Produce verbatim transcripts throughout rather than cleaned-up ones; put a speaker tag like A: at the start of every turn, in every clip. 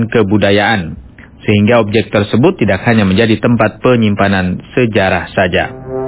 A: kebudayaan, sehingga objek tersebut tidak hanya menjadi tempat penyimpanan sejarah saja.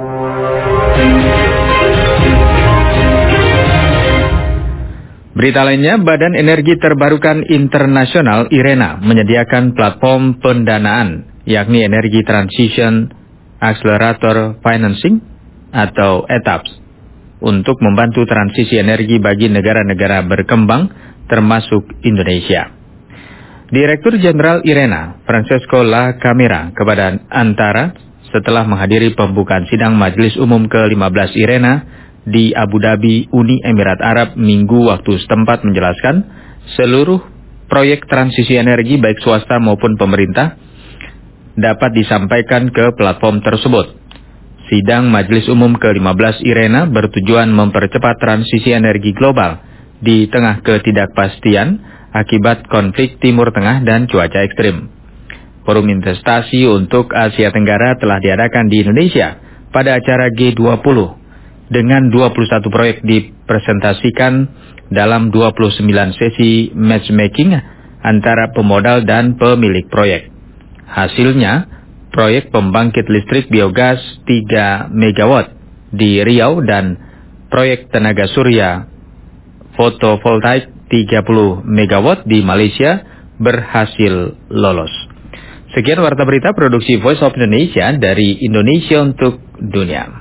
A: Berita lainnya, Badan Energi Terbarukan Internasional IRENA menyediakan platform pendanaan, yakni Energy Transition Accelerator Financing atau E T A P S, untuk membantu transisi energi bagi negara-negara berkembang, termasuk Indonesia. Direktur Jenderal IRENA, Francesco La Camera, kepada Antara setelah menghadiri pembukaan sidang Majelis Umum ke lima belas IRENA di Abu Dhabi, Uni Emirat Arab, Minggu waktu setempat menjelaskan seluruh proyek transisi energi baik swasta maupun pemerintah dapat disampaikan ke platform tersebut. Sidang Majelis Umum ke lima belas IRENA bertujuan mempercepat transisi energi global di tengah ketidakpastian akibat konflik Timur Tengah dan cuaca ekstrim. Forum investasi untuk Asia Tenggara telah diadakan di Indonesia pada acara G dua puluh dengan dua puluh satu proyek dipresentasikan dalam dua puluh sembilan sesi matchmaking antara pemodal dan pemilik proyek. Hasilnya, proyek pembangkit listrik biogas tiga megawatt di Riau dan proyek tenaga surya fotovoltaik tiga puluh megawatt di Malaysia berhasil lolos. Sekian warta berita produksi Voice of Indonesia dari Indonesia untuk Dunia.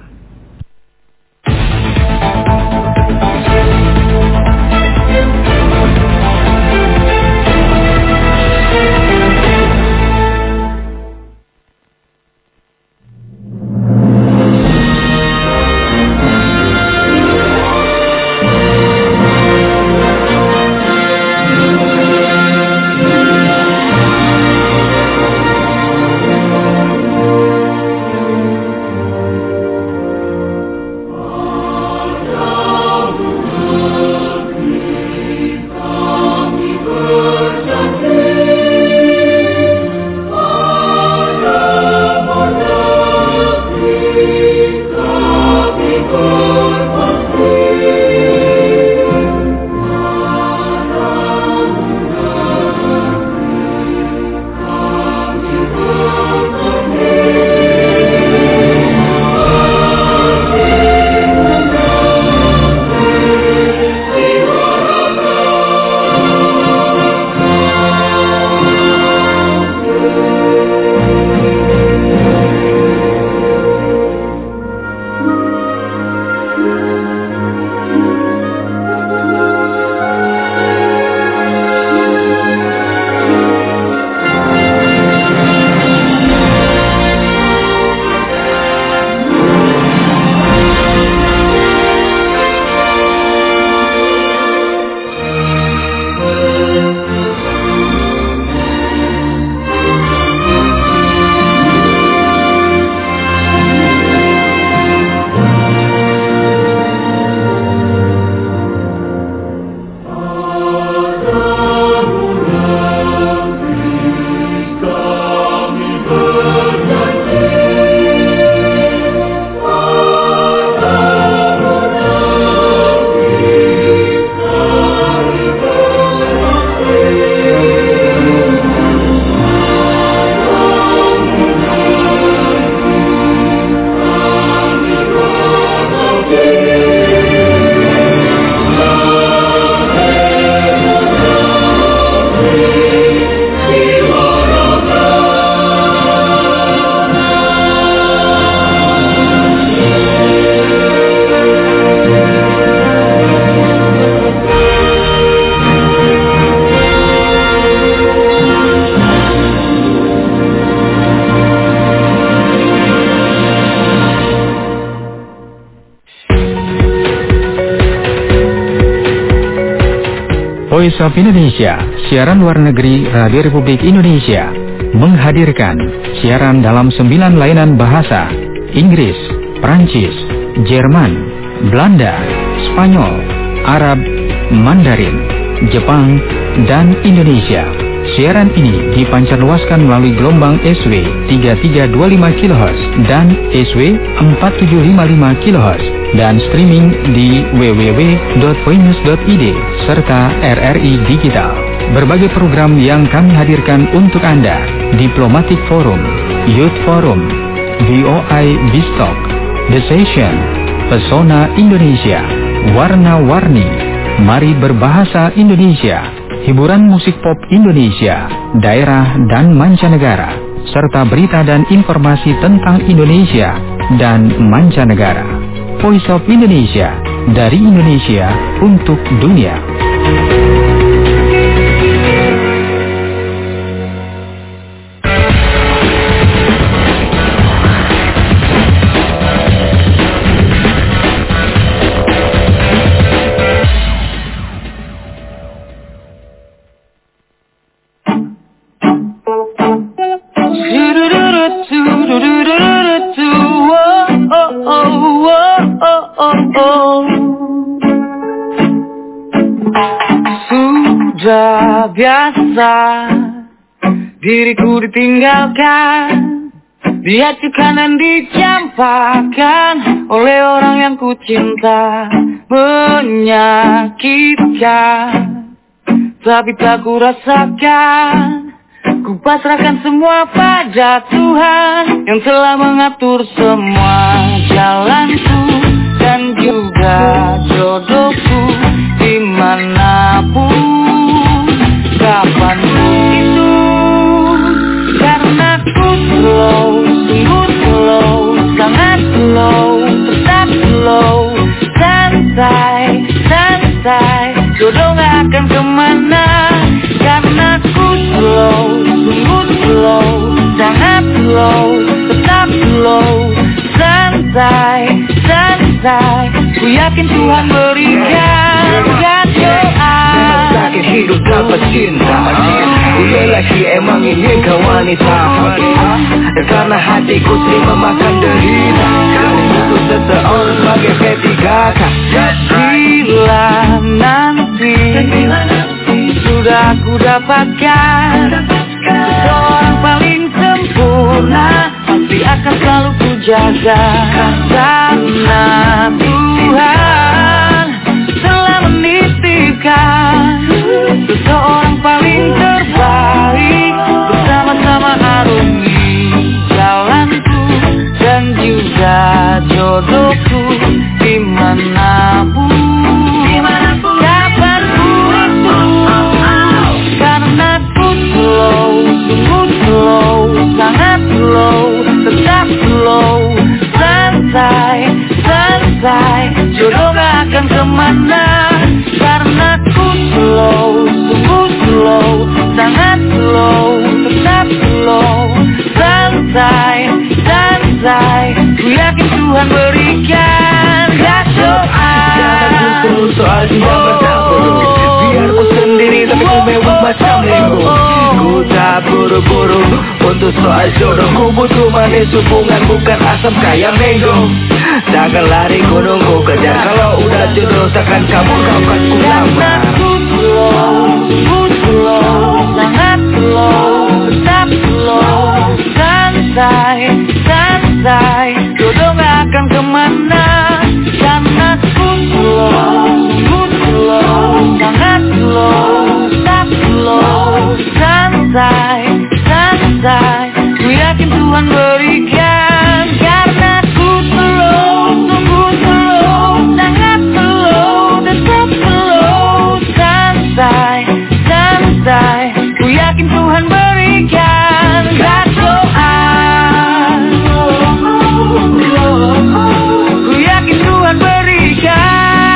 A: Voice of Indonesia, siaran luar negeri Radio Republik Indonesia, menghadirkan siaran dalam sembilan lainan bahasa: Inggris, Prancis, Jerman, Belanda, Spanyol, Arab, Mandarin, Jepang, dan Indonesia. Siaran ini dipancarluaskan melalui gelombang S W tiga tiga dua lima kilohertz dan S W empat tujuh lima lima kilohertz dan streaming di w w w dot voinews dot i d serta R R I Digital. Berbagai program yang kami hadirkan untuk Anda: Diplomatic Forum, Youth Forum, V O I Bistalk, The Session, Pesona Indonesia, Warna-Warni, Mari Berbahasa Indonesia, hiburan musik pop Indonesia, daerah dan mancanegara, serta berita dan informasi tentang Indonesia dan mancanegara. Voice of Indonesia, dari Indonesia untuk dunia.
B: Sudah biasa diriku ditinggalkan, diacukan dan dicampakkan oleh orang yang ku cinta. Menyakitkan, tapi tak ku rasakan. Ku pasrahkan semua pada Tuhan yang telah mengatur semua jalanku dan juga jodohku dimanapun, kapanpun itu. Karena ku slow, sungguh slow, sangat slow, tetap slow, santai, santai, jodoh gak akan kemana. Karena ku slow, sungguh slow, sangat slow, tetap slow, santai, santai, ku yakin Tuhan berikan doa.
C: Sakit hidup tanpa cinta, ku lelaki emang ingin kau wanita. Dan karena hatiku terima makan derita, untuk seseorang sebagai P tiga K.
B: Bila nanti sudah ku dapatkan seseorang paling sempurna, pasti akan selalu ku jaga. Karena Tuhan telah menitipkan seseorang paling terbaik, bersama-sama arungi jalanku dan juga jodohku dimanapun, dimanapun, kapanpun itu. Karena ku slow, sungguh slow, sangat slow, tetap slow, santai, santai, jodoh gak akan kemana. Karena ku slow, sungguh slow, sangat slow, tetap slow, santai, santai, ku yakin Tuhan berikan doa.
C: Jangan ku terus soal cinta bercampur, biar ku sendiri tapi ku mewah macam lego. Ku tak buru-buru untuk soal jodoh, ku butuh manis hubungan bukan asam kayak mango. Jangan lari ku nunggu kejar, kalau udah jodoh takkan kamu kaukan ku lama.
B: Ku slow, ku slow, sangat slow, tetap slow, santai, santai, jodoh gak akan kemana. Karena ku slow, ku slow, sangat slow, tetap slow, santai, santai, ku yakin Tuhan berikan. Karena ku slow, sungguh slow, sangat slow, tetap slow, santai, santai, ku yakin Tuhan berikan doa. Ku yakin Tuhan berikan.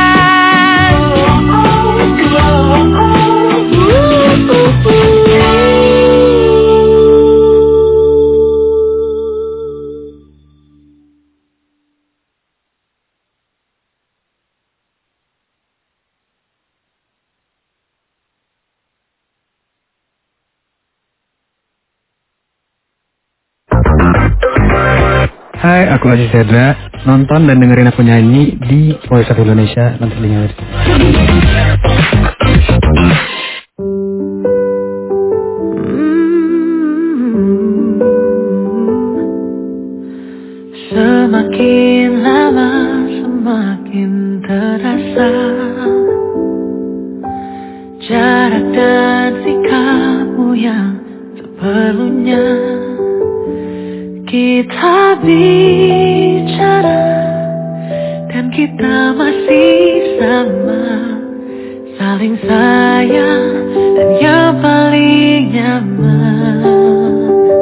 D: Hai, aku Aziz Hedra. Nonton dan dengerin aku nyanyi di Voice of Indonesia. Nanti linknya.
B: Semakin lama semakin terasa jarak dan perlunya kita bicara, dan kita masih sama, saling sayang dan yang paling nyaman.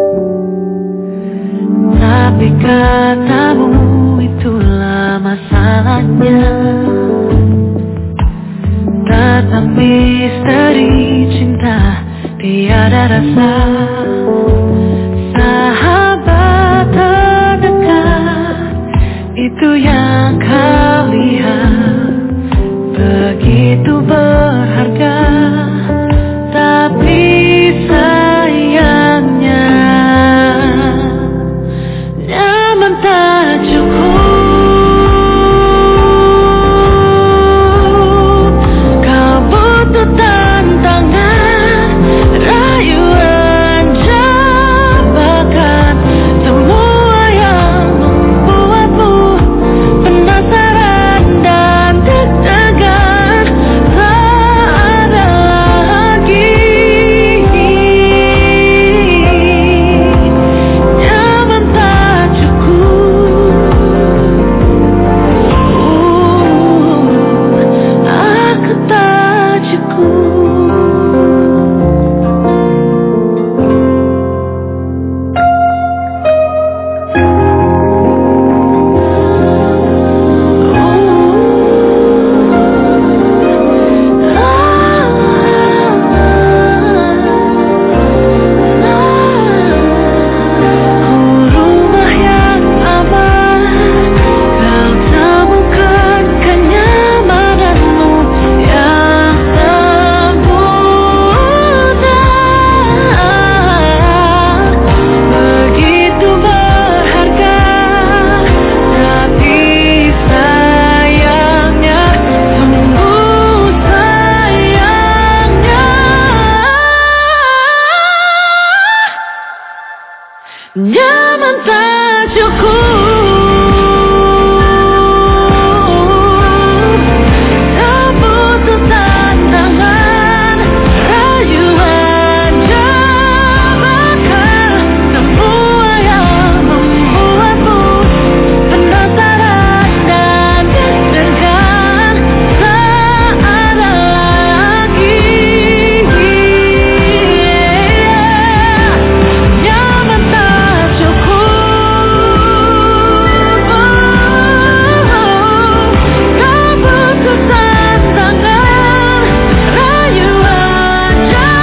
B: Tapi katamu itulah masalahnya, tentang misteri cinta tiada rasa. Sahabat terdekat itu yang kau lihat begitu berharga, tapi sayangnya nyaman tak cukup. Kau butuh tantangan, rayuan, jebakan, semua yang membuatmu penasaran dan deg-degan. Tak ada lagi nyaman tak cukup. Uh, aku tak cukup. Rumah yang aman, kau temukan kenyamananmu yang sempurna. Begitu berharga, tapi sayangnya, sungguh sayangnya, nyaman tak cukup. Kau butuh tantangan, rayuan, jebakan, semua yang membuatmu penasaran dan deg-degan. Tak ada lagi nyaman tak cukup. Kau butuh tantangan, rayuan,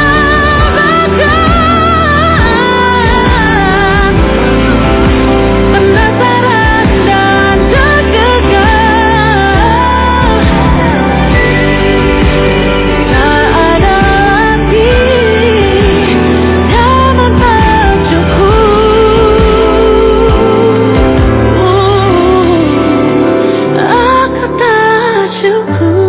B: jebakan, penasaran dan deg-degan. Tak ada lagi nyaman tak cukup. Aku tak cukup.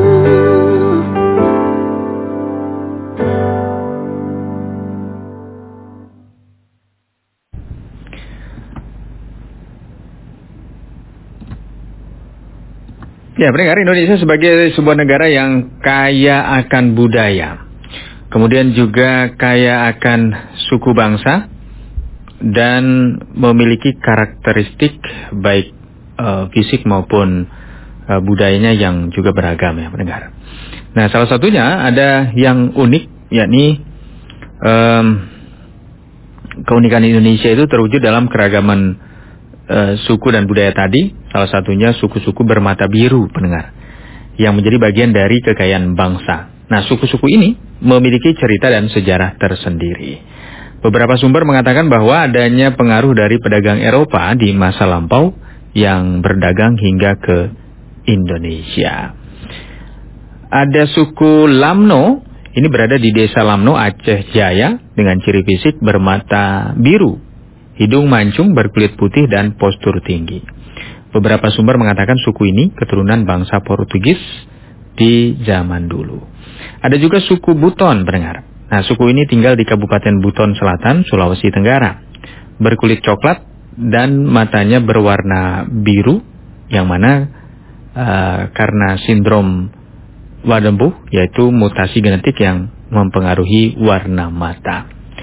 A: Ya, pendengar, Indonesia sebagai sebuah negara yang kaya akan budaya, kemudian juga kaya akan suku bangsa, dan memiliki karakteristik baik eh, fisik maupun eh, budayanya yang juga beragam, ya pendengar. Nah, salah satunya ada yang unik, yakni em, keunikan Indonesia itu terwujud dalam keragaman eh, suku dan budaya tadi. Salah satunya suku-suku bermata biru, pendengar, yang menjadi bagian dari kekayaan bangsa. Nah, suku-suku ini memiliki cerita dan sejarah tersendiri. Beberapa sumber mengatakan bahwa adanya pengaruh dari pedagang Eropa di masa lampau yang berdagang hingga ke Indonesia. Ada suku Lamno, ini berada di desa Lamno, Aceh Jaya, dengan ciri fisik bermata biru, hidung mancung, berkulit putih, dan postur tinggi. Beberapa sumber mengatakan suku ini keturunan bangsa Portugis di zaman dulu. Ada juga suku Buton, pendengar. Nah, suku ini tinggal di Kabupaten Buton Selatan, Sulawesi Tenggara. Berkulit coklat dan matanya berwarna biru, yang mana uh, karena sindrom Waardenburg, yaitu mutasi genetik yang mempengaruhi warna mata.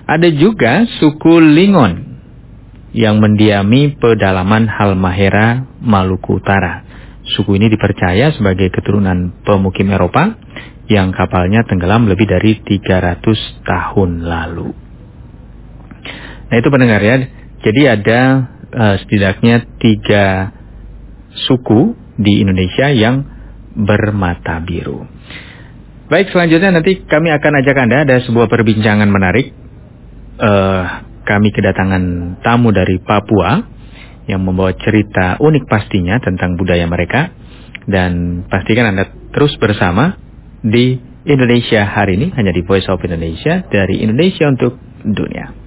A: Ada juga suku Lingon yang mendiami pedalaman Halmahera, Maluku Utara. Suku ini dipercaya sebagai keturunan pemukim Eropa yang kapalnya tenggelam lebih dari tiga ratus tahun lalu. Nah itu pendengar ya, jadi ada uh, setidaknya tiga suku di Indonesia yang bermata biru. Baik, selanjutnya nanti kami akan ajak Anda, ada sebuah perbincangan menarik. Uh, kami kedatangan tamu dari Papua yang membawa cerita unik pastinya tentang budaya mereka. Dan pastikan Anda terus bersama di Indonesia hari ini, hanya di Voice of Indonesia, dari Indonesia untuk dunia.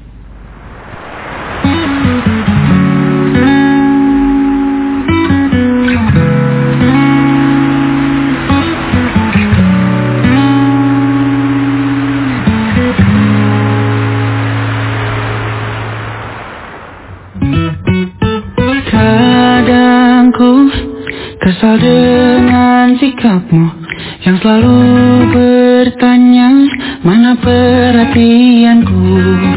E: Kesal dengan sikapmu yang selalu bertanya mana perhatianku.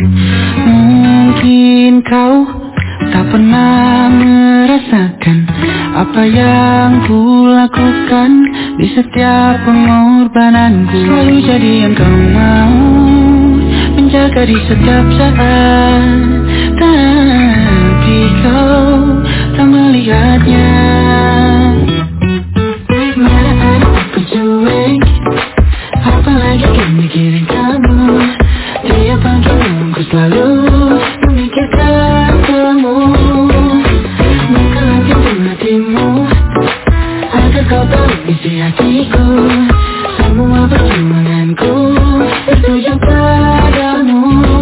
E: Mungkin kau tak pernah merasakan apa yang ku lakukan di setiap pengorbananku. Selalu jadi yang kau mau, menjaga di setiap saat, tapi kau tak melihatnya. Apalagi kan mikirin kamu, tiap pagi ku selalu memikirkan kamu. Buka pintu hatimu agar kau tahu isi hatiku. Semua perjuanganku bertuju padamu.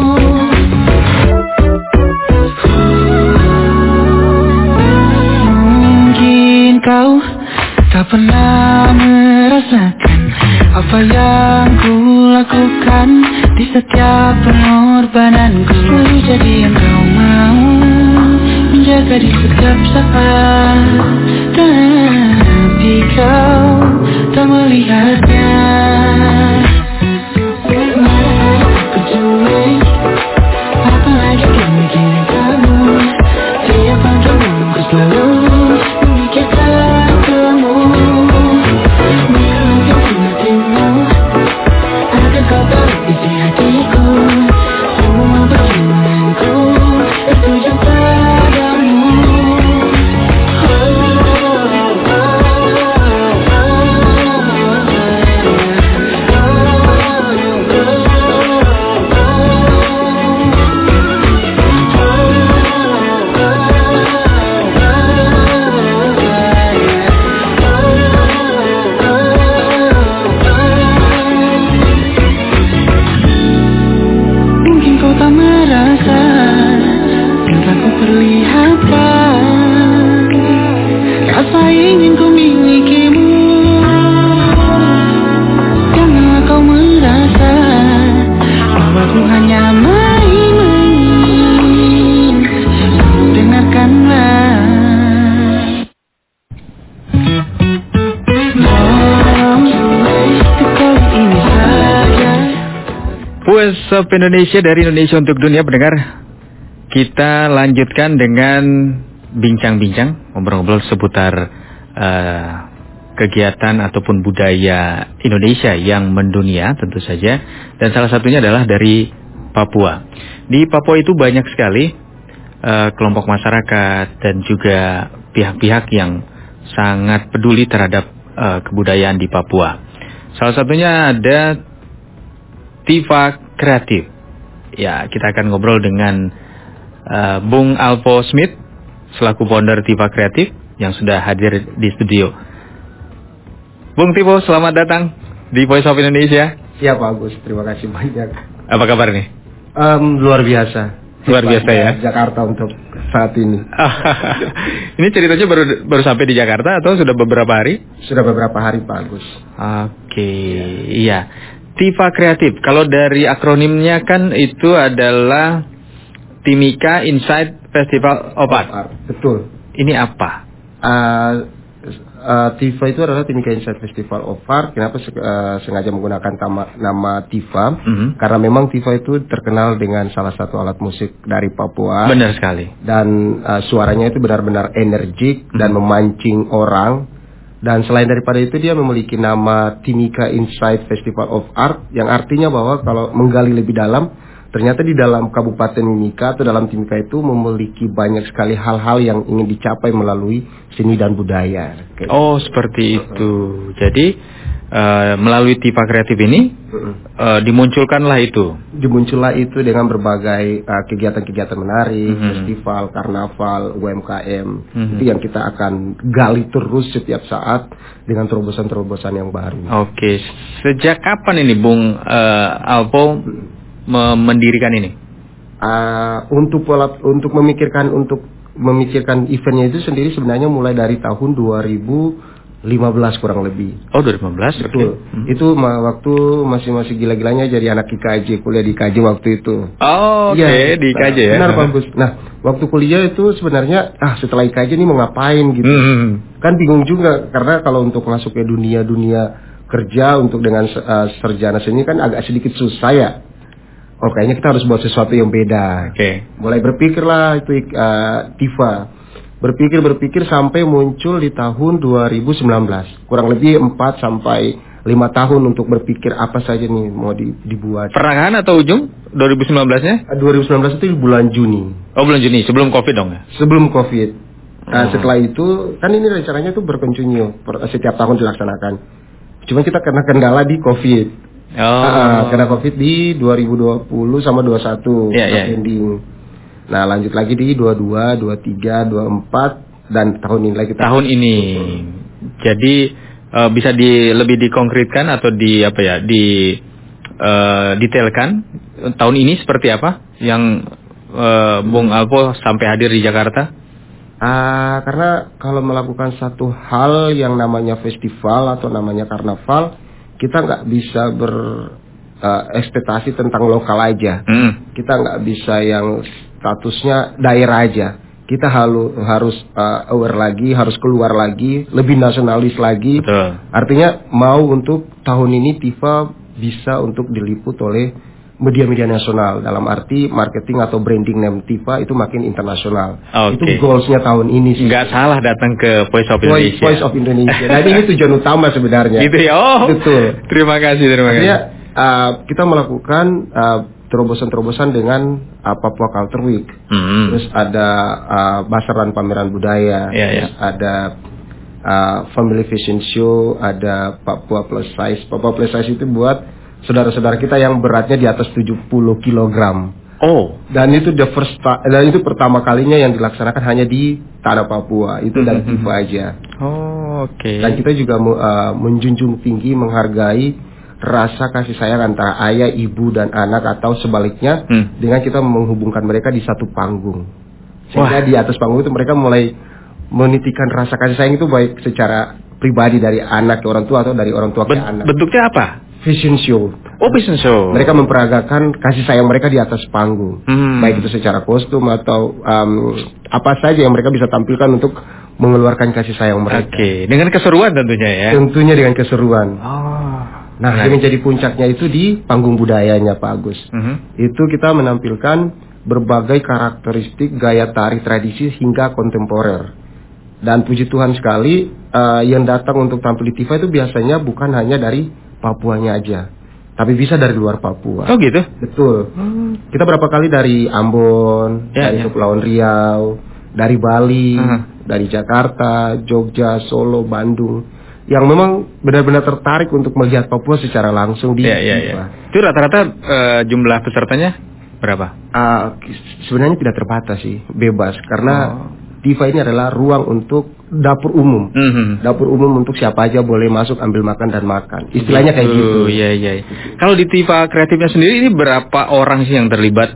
E: Mungkin kau tak pernah merasakan apa yang ku lakukan di setiap pengorbananku. Selalu jadi yang kau mau, menjaga di setiap saat, tapi kau tak melihatnya. Berjuang, apalagi kan mikirin kamu, tiap pagi ku selalu memikirkan kamu. Isi hatiku, semua perjuanganku bertuju padamu.
A: Voice of Indonesia dari Indonesia untuk dunia, pendengar. Kita lanjutkan dengan bincang-bincang, ngobrol-ngobrol seputar uh, kegiatan ataupun budaya Indonesia yang mendunia tentu saja. Dan salah satunya adalah dari Papua. Di Papua itu banyak sekali uh, kelompok masyarakat dan juga pihak-pihak yang sangat peduli terhadap uh, kebudayaan di Papua. Salah satunya ada Tiva Kreatif. Ya, kita akan ngobrol dengan uh, Bung Alvo Smith selaku founder Tiva Kreatif yang sudah hadir di studio. Bung Tivo, selamat datang di Voice of Indonesia.
F: Siap Pak Agus, terima kasih banyak.
A: Apa kabar nih?
F: Um, luar biasa.
A: Luar biasa ya.
F: Jakarta untuk saat ini.
A: Ini ceritanya baru baru sampai di Jakarta atau sudah beberapa hari?
F: Sudah beberapa hari Pak Agus.
A: Oke, iya. Tiva Kreatif, kalau dari akronimnya kan itu adalah Timika Insight Festival of Art.
F: Art. Betul.
A: Ini apa?
F: Uh, uh, TIFA itu adalah Timika Insight Festival of Art. Kenapa uh, sengaja menggunakan tama, nama TIFA? Mm-hmm. Karena memang TIFA itu terkenal dengan salah satu alat musik dari Papua.
A: Benar sekali. Dan
F: uh, suaranya itu benar-benar energik mm-hmm. dan memancing orang. Dan selain daripada itu dia memiliki nama Timika Insight Festival of Art, yang artinya bahwa kalau menggali lebih dalam, ternyata di dalam Kabupaten Mimika atau dalam Timika itu memiliki banyak sekali hal-hal yang ingin dicapai melalui seni dan budaya. Kayak
A: oh gitu. Seperti itu. Jadi uh, melalui TIFA Kreatif ini uh, dimunculkanlah itu.
F: Dimuncullah itu dengan berbagai uh, kegiatan-kegiatan menarik,
A: mm-hmm.
F: festival, karnaval, U M K M.
A: Mm-hmm.
F: Itu yang kita akan gali terus setiap saat dengan terobosan-terobosan yang baru.
A: Oke, sejak kapan ini Bung uh, Alpo mendirikan ini?
F: Uh, untuk pola, untuk memikirkan untuk memikirkan eventnya itu sendiri sebenarnya mulai dari tahun dua ribu lima belas kurang lebih.
A: Oh, dua ribu lima belas.
F: Betul.
A: Okay. Hmm.
F: Itu ma- waktu masih-masih gila-gilanya jadi anak I K J, kuliah di I K J waktu itu.
A: Oh, oke, okay.
F: Ya,
A: di I K J ya.
F: Benar, bagus. Nah, waktu kuliah itu sebenarnya ah setelah I K J ini mau ngapain gitu.
A: Hmm.
F: Kan bingung juga karena kalau untuk masuk ke dunia-dunia kerja untuk dengan uh, sarjana seni kan agak sedikit susah ya. Oh, kayaknya kita harus buat sesuatu yang beda.
A: Oke. Okay.
F: Mulai berpikirlah itu uh, TIFA. Berpikir-berpikir sampai muncul di tahun dua ribu sembilan belas. Kurang lebih empat sampai lima tahun untuk berpikir apa saja nih mau di, dibuat.
A: Pertengahan atau ujung dua ribu sembilan belas-nya?
F: dua ribu sembilan belas itu bulan Juni.
A: Oh, bulan Juni, sebelum Covid dong ya?
F: Sebelum Covid. Nah, oh. Setelah itu, kan ini rencananya itu berkontinyu setiap tahun dilaksanakan. Cuma kita kena kendala di Covid.
A: Oh.
F: Uh, kena Covid di dua ribu dua puluh sama dua puluh satu
A: yeah, yeah.
F: ending. Nah, lanjut lagi di dua puluh dua, dua puluh tiga, dua puluh empat dan tahun ini lagi.
A: Tahun ini. Jadi uh, bisa di lebih dikonkretkan atau di apa ya? Di uh, detailkan tahun ini seperti apa yang uh, Bung Alpo sampai hadir di Jakarta?
F: Uh, karena kalau melakukan satu hal yang namanya festival atau namanya karnaval, kita nggak bisa berekspektasi uh, tentang lokal aja. Mm. Kita nggak bisa yang statusnya daerah aja. Kita halu, harus uh, aware lagi, harus keluar lagi, lebih nasionalis lagi. Betul. Artinya mau untuk tahun ini TIFA bisa untuk diliput oleh media-media nasional. Dalam arti marketing atau branding name TIFA itu makin internasional. Okay. Itu goalsnya tahun ini sih.
A: Nggak salah datang ke Voice of Indonesia.
F: Voice of Indonesia. Dan ini tujuan utama sebenarnya.
A: Gitu ya. Oh.
F: Betul.
A: Terima kasih, terima kasih.
F: Artinya uh, kita melakukan uh, terobosan-terobosan dengan uh, Papua Culture Week. Mm-hmm. Terus ada uh, basaran pameran budaya. Yeah, terus yeah. ada uh, Family Fashion Show. Ada Papua Plus Size. Papua Plus Size itu buat saudara-saudara kita yang beratnya di atas tujuh puluh kilogram. Oh. Dan itu the first ta- dan itu pertama kalinya yang dilaksanakan hanya di tanah Papua. Itu mm-hmm. dari TIFA aja.
A: Oh, oke. Okay.
F: Dan kita juga uh, menjunjung tinggi, menghargai rasa kasih sayang antara ayah, ibu dan anak atau sebaliknya hmm. dengan kita menghubungkan mereka di satu panggung. Sehingga Wah. Di atas panggung itu mereka mulai menitikan rasa kasih sayang itu baik secara pribadi dari anak ke orang tua atau dari orang tua ke
A: ben-
F: anak.
A: Bentuknya apa?
F: Fashion show.
A: Oh, fashion show.
F: Mereka memperagakan kasih sayang mereka di atas panggung. Hmm. Baik itu secara kostum atau um, apa saja yang mereka bisa tampilkan untuk mengeluarkan kasih sayang mereka.
A: Oke, okay. Dengan keseruan tentunya ya.
F: Tentunya dengan keseruan.
A: Oh.
F: Nah, nah, yang menjadi puncaknya itu di panggung budayanya Pak Agus. Uh-huh. Itu kita menampilkan berbagai karakteristik gaya tari tradisi hingga kontemporer. Dan puji Tuhan sekali uh, yang datang untuk tampil di TIFA itu biasanya bukan hanya dari Papuanya aja, tapi bisa dari luar Papua.
A: Oh gitu?
F: Betul. Hmm. Kita berapa kali dari Ambon, ya, dari ya. Kepulauan Riau, dari Bali, uh-huh. dari Jakarta, Jogja, Solo, Bandung, yang memang benar-benar tertarik untuk melihat Papua secara langsung di
A: ya, ya, ya. Itu rata-rata uh, jumlah pesertanya berapa?
F: Uh, sebenarnya tidak terbatas sih, bebas karena oh. TIFA ini adalah ruang untuk dapur umum. Mm-hmm. Dapur umum untuk siapa aja boleh masuk ambil makan dan makan. Istilahnya kayak gitu.
A: Iya, iya. Kalau di TIFA Kreatifnya sendiri ini berapa orang sih yang terlibat?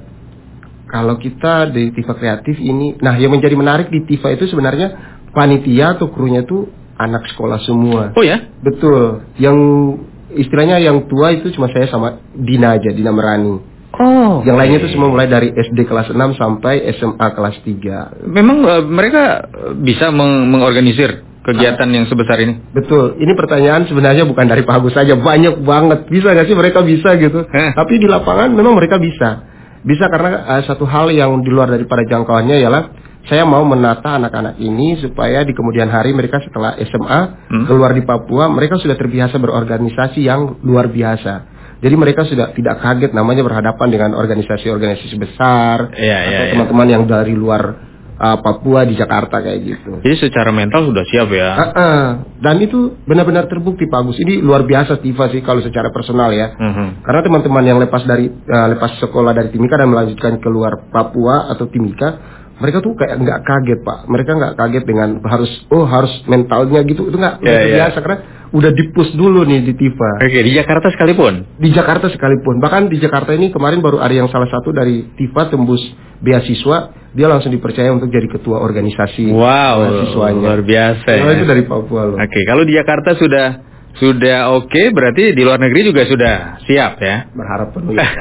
F: Kalau kita di TIFA Kreatif ini, nah yang menjadi menarik di TIFA itu sebenarnya panitia atau krunya itu anak sekolah semua.
A: Oh ya?
F: Betul. Yang istilahnya yang tua itu cuma saya sama Dina aja, Dina Merani.
A: Oh,
F: yang lainnya itu semua mulai dari S D kelas enam sampai S M A kelas tiga.
A: Memang uh, mereka bisa meng- mengorganisir kegiatan yang sebesar ini?
F: Betul, ini pertanyaan sebenarnya bukan dari Pak Agus saja, banyak banget. Bisa nggak sih mereka bisa gitu?
A: Eh.
F: Tapi di lapangan memang mereka bisa. Bisa karena uh, satu hal yang di luar daripada jangkauannya ialah saya mau menata anak-anak ini supaya di kemudian hari mereka setelah S M A
A: Hmm.
F: keluar di Papua, mereka sudah terbiasa berorganisasi yang luar biasa. Jadi mereka sudah tidak kaget namanya berhadapan dengan organisasi-organisasi besar
A: Iya, iya,
F: atau
A: iya.
F: teman-teman yang dari luar uh, Papua di Jakarta kayak gitu.
A: Jadi secara mental sudah siap ya?
F: Ah, ah. Dan itu benar-benar terbukti Pak Agus. Ini luar biasa Tiva sih kalau secara personal ya.
A: Mhm.
F: Karena teman-teman yang lepas dari uh, lepas sekolah dari Timika dan melanjutkan keluar Papua atau Timika, mereka tuh kayak nggak kaget Pak. Mereka nggak kaget dengan harus oh harus mentalnya gitu. Itu nggak
A: Ya,
F: udah
A: ya.
F: biasa karena udah dipus dulu nih di Tiva.
A: Oke, di Jakarta sekalipun?
F: Di Jakarta sekalipun. Bahkan di Jakarta ini kemarin baru ada yang salah satu dari Tiva tembus beasiswa, dia langsung dipercaya untuk jadi ketua organisasi
A: Wow,
F: mahasiswanya.
A: luar biasa ya.
F: Nah, itu dari Papua loh.
A: Oke, kalau di Jakarta sudah sudah oke, berarti di luar negeri juga sudah siap ya?
F: Berharap penuh. Ya.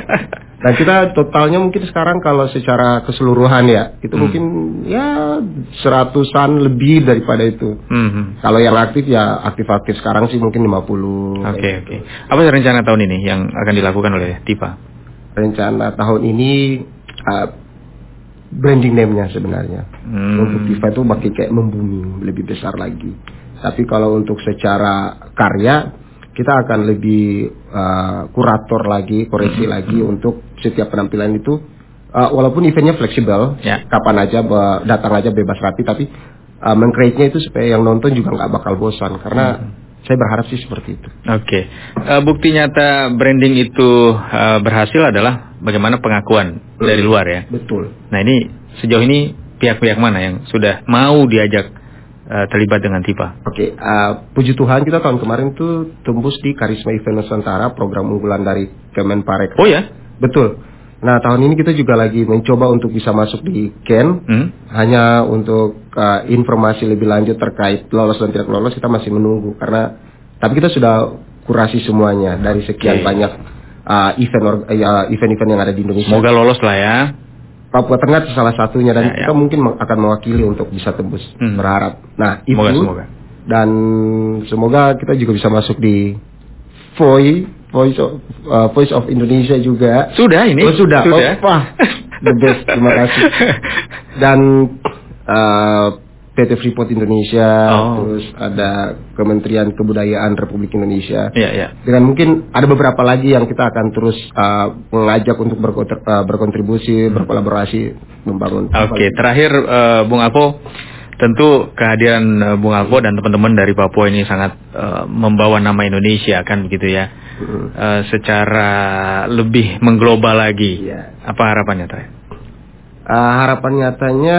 F: Dan kita totalnya mungkin sekarang kalau secara keseluruhan ya, itu
A: Hmm.
F: mungkin ya seratusan lebih daripada itu.
A: Mhm.
F: Kalau yang aktif ya aktif-aktif sekarang sih mungkin lima puluh.
A: Oke,
F: kayak
A: oke.
F: gitu.
A: Apa rencana tahun ini yang akan dilakukan oleh Tiva?
F: Rencana tahun ini uh, branding name-nya sebenarnya.
A: Hmm.
F: Untuk Tiva itu makin kayak membumi, lebih besar lagi. Tapi kalau untuk secara karya, kita akan lebih uh, kurator lagi, koreksi
A: Hmm.
F: lagi untuk setiap penampilan itu. Uh, walaupun eventnya fleksibel,
A: Ya.
F: kapan aja be- datang aja bebas rapi, tapi uh, meng-create-nya itu supaya yang nonton juga nggak bakal bosan. Karena
A: Hmm.
F: saya berharap sih seperti itu.
A: Oke, Eh, bukti nyata branding itu eh, berhasil adalah bagaimana pengakuan dari luar ya.
F: Betul.
A: Nah ini sejauh ini pihak-pihak mana yang sudah mau diajak eh, terlibat dengan Tiva?
F: Oke, uh, puji Tuhan kita tahun kemarin tuh tembus di Karisma Event Nusantara, program unggulan dari Kemenparek.
A: Oh ya?
F: Betul. Nah tahun ini kita juga lagi mencoba untuk bisa masuk di Ken.
A: Hmm?
F: Hanya untuk uh, informasi lebih lanjut terkait lolos dan tidak lolos kita masih menunggu karena tapi kita sudah kurasi semuanya dari sekian
A: Oke.
F: banyak uh, event or- uh, event-event yang ada di Indonesia.
A: Semoga lolos lah ya.
F: Papua Tengah itu salah satunya dan
A: Ya,
F: kita
A: ya.
F: mungkin me- akan mewakili untuk bisa tembus,
A: Hmm.
F: berharap. Nah itu
A: Semoga, semoga.
F: dan semoga kita juga bisa masuk di Voice Voice of, uh, Voice of Indonesia juga.
A: Sudah ini?
F: Oh, sudah.
A: Sudah.
F: Oh, wah, the best. Terima kasih. Dan uh, P T Freeport Indonesia,
A: Oh.
F: terus ada Kementerian Kebudayaan Republik Indonesia.
A: Iya, iya.
F: Dengan mungkin ada beberapa lagi yang kita akan terus uh, mengajak untuk berkonter- uh, berkontribusi, berkolaborasi, membangun.
A: Oke, terakhir eh, Bung Alpo, tentu kehadiran eh, Bung Alpo dan teman-teman dari Papua ini sangat eh, membawa nama Indonesia kan begitu ya.
F: Mm.
A: Eh, secara lebih mengglobal lagi.
F: Iya.
A: Apa harapannya terakhir?
F: Uh, harapan nyatanya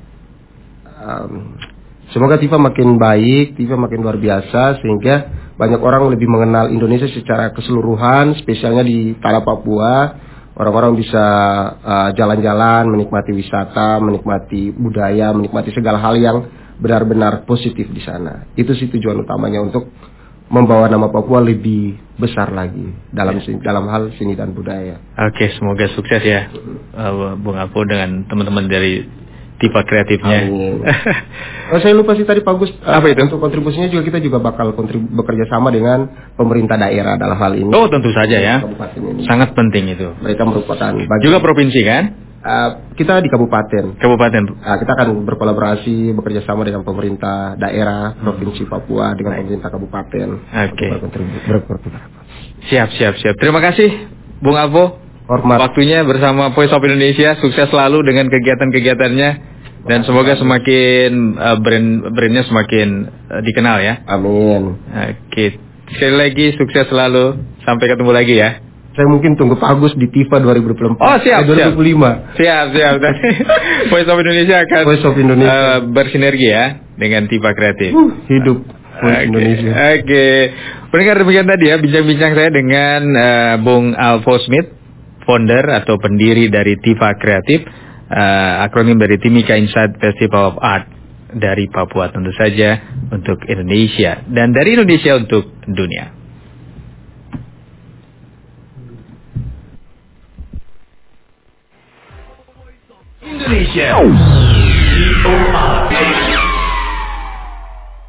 F: um, semoga Tiva makin baik, Tiva makin luar biasa sehingga banyak orang lebih mengenal Indonesia secara keseluruhan, spesialnya di tanah Papua. Orang-orang bisa uh, jalan-jalan, menikmati wisata, menikmati budaya, menikmati segala hal yang benar-benar positif di sana. Itu sih tujuan utamanya untuk membawa nama Papua lebih besar lagi dalam seni- dalam hal seni dan budaya.
A: Oke, semoga sukses ya eh, Bung Alpo dengan teman-teman dari Tiva kreatifnya.
F: Amin. Oh, saya lupa sih tadi Pak Gus. uh,
A: Apa itu?
F: Untuk kontribusinya juga kita juga bakal kontribu- bekerja sama dengan pemerintah daerah dalam hal ini.
A: Oh, tentu saja ya.
F: Kabupaten ini.
A: Sangat penting itu.
F: Mereka merupakan bagian.
A: Juga provinsi kan?
F: Uh, kita di kabupaten.
A: Kabupaten.
F: Uh, kita akan berkolaborasi bekerja sama dengan pemerintah daerah provinsi Papua dengan
A: Baik.
F: pemerintah kabupaten.
A: Oke.
F: Berkontribu- berkontribu-
A: Siap, siap, siap. Terima kasih Bung Alpo.
F: Hormat.
A: Waktunya bersama Voice of Indonesia, sukses selalu dengan kegiatan-kegiatannya dan semoga semakin uh, brand brandnya semakin uh, dikenal ya.
F: Amin.
A: Oke, sekali lagi sukses selalu, sampai ketemu lagi ya.
F: Saya mungkin tunggu Pak Agus di Tiva dua ribu dua puluh empat.
A: Oh, siap,
F: eh, dua ribu dua puluh lima.
A: Siap, siap. Nanti Voice of Indonesia akan
F: Voice of Indonesia.
A: uh, bersinergi ya dengan Tiva Kreatif.
F: Uh, hidup Voice
A: Oke,
F: Indonesia.
A: Oke, pendengar demikian tadi ya bincang-bincang saya dengan uh, Bung Alpo Smith, founder atau pendiri dari Tiva Kreatif, uh, akronim dari Timika Insight Festival of Art dari Papua tentu saja untuk Indonesia dan dari Indonesia untuk dunia.
C: Indonesia.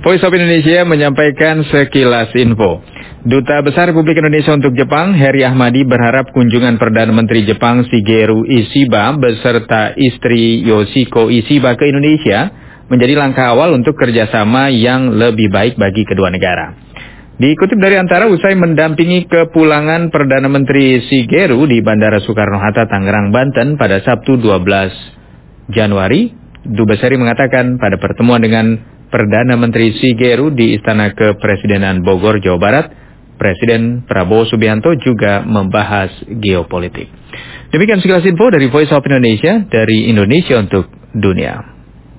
A: Voice of Indonesia menyampaikan sekilas info. Duta Besar Republik Indonesia untuk Jepang, Heri Ahmadi, berharap kunjungan Perdana Menteri Jepang Shigeru Ishiba beserta istri Yoshiko Ishiba ke Indonesia menjadi langkah awal untuk kerjasama yang lebih baik bagi kedua negara. Dikutip dari Antara, usai mendampingi kepulangan Perdana Menteri Shigeru di Bandara Soekarno-Hatta, Tangerang, Banten pada Sabtu dua belas Januari, Dubesari mengatakan pada pertemuan dengan Perdana Menteri Shigeru di Istana Kepresidenan Bogor, Jawa Barat, Presiden Prabowo Subianto juga membahas geopolitik. Demikian sekilas info dari Voice of Indonesia, dari Indonesia untuk dunia.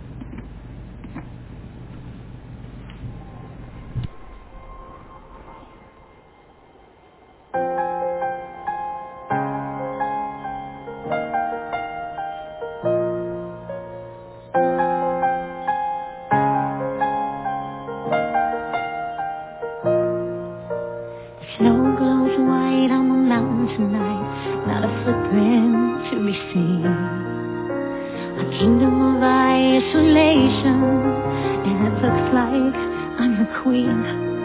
B: Snow glows white on the mountain tonight, not a footprint to be seen. A kingdom of isolation, and it looks like I'm the queen.